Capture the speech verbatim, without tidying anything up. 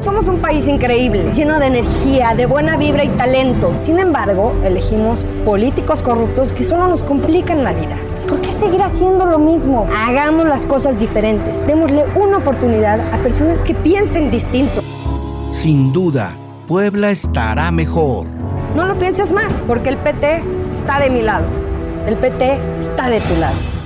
Somos un país increíble, lleno de energía, de buena vibra y talento. Sin embargo, elegimos políticos corruptos que solo nos complican la vida. ¿Por qué seguir haciendo lo mismo? Hagamos las cosas diferentes. Démosle una oportunidad a personas que piensen distinto. Sin duda, Puebla estará mejor. No lo pienses más, porque el P T está de mi lado. El P T está de tu lado.